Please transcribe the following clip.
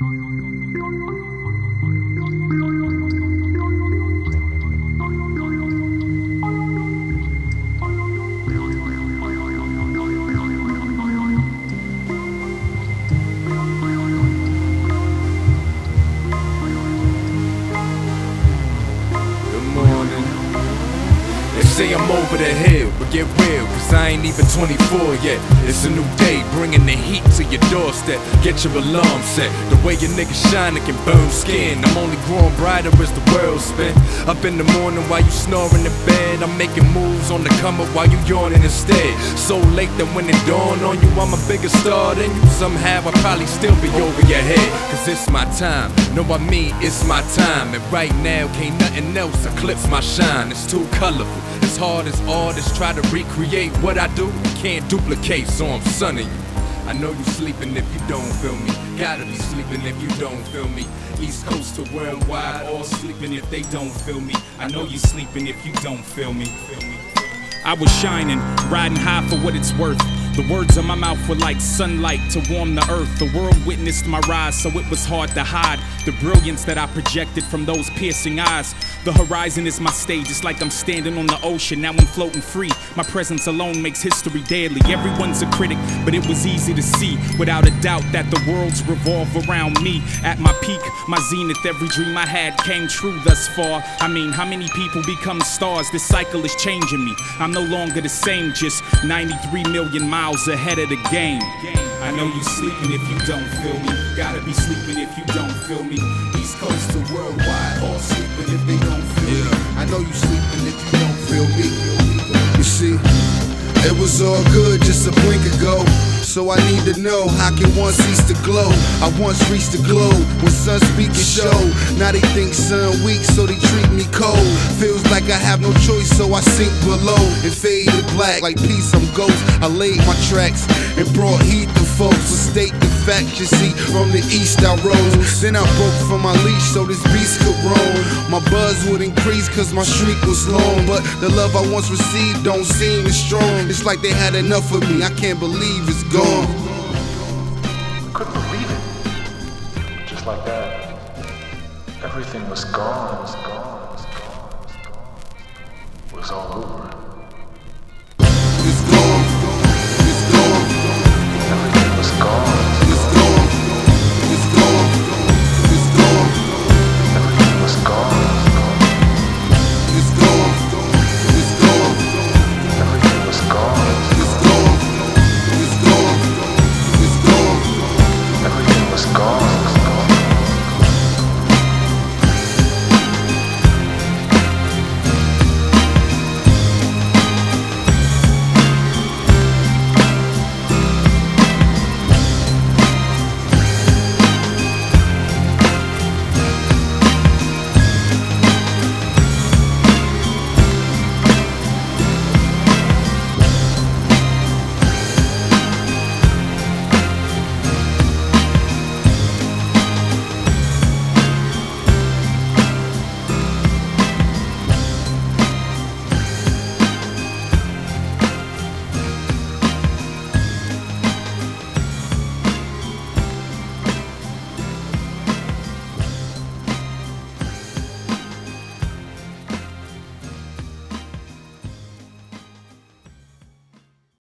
Say I'm over the hill, but get real, cause I ain't even 24 yet. It's a new day, bringing the heat to your doorstep. Get your alarm set, the way your niggas shine, it can burn skin. I'm only growing brighter as the world spin. Up in the morning while you snoring in bed, I'm making moves on the come up while you yawning instead. So late that when it dawned on you, I'm a bigger star than you. Somehow I'll probably still be over your head, cause it's my time. No, I mean it's my time. And right now can't nothing else eclipse my shine. It's too colorful. As hard as artists try to recreate what I do, you can't duplicate, so I'm sunning you. I know you sleeping if you don't feel me. Gotta be sleeping if you don't feel me. East Coast to worldwide, all sleeping if they don't feel me. I know you sleeping if you don't feel me. I was shining, riding high for what it's worth. The words of my mouth were like sunlight to warm the earth. The world witnessed my rise, so it was hard to hide the brilliance that I projected from those piercing eyes. The horizon is my stage, it's like I'm standing on the ocean. Now I'm floating free, my presence alone makes history deadly. Everyone's a critic, but it was easy to see, without a doubt, that the worlds revolve around me. At my peak, my zenith, every dream I had came true thus far. I mean, how many people become stars? This cycle is changing me. I'm no longer the same, just 93 million miles ahead of the game. I know you sleeping if you don't feel me. Gotta be sleeping if you don't feel me. East Coast to worldwide, all sleeping if they don't feel me. I know you sleeping if you don't feel me. You see, it was all good just a blink ago. So I need to know, how can one cease to glow? I once reached the globe when sun speak and show. Now they think sun weak, so they treat me cold. Feels like I have no choice, so I sink below and fade to black. Like peace, I'm ghost. I laid my tracks and brought heat to folks. To state the facts, you see, from the east I rose. Then I broke from my leash so this beast could roam. My buzz would increase cause my streak was long. But the love I once received don't seem as strong. It's like they had enough of me, I can't believe it's gone. Couldn't believe it. Just like that, everything was gone. It was all over.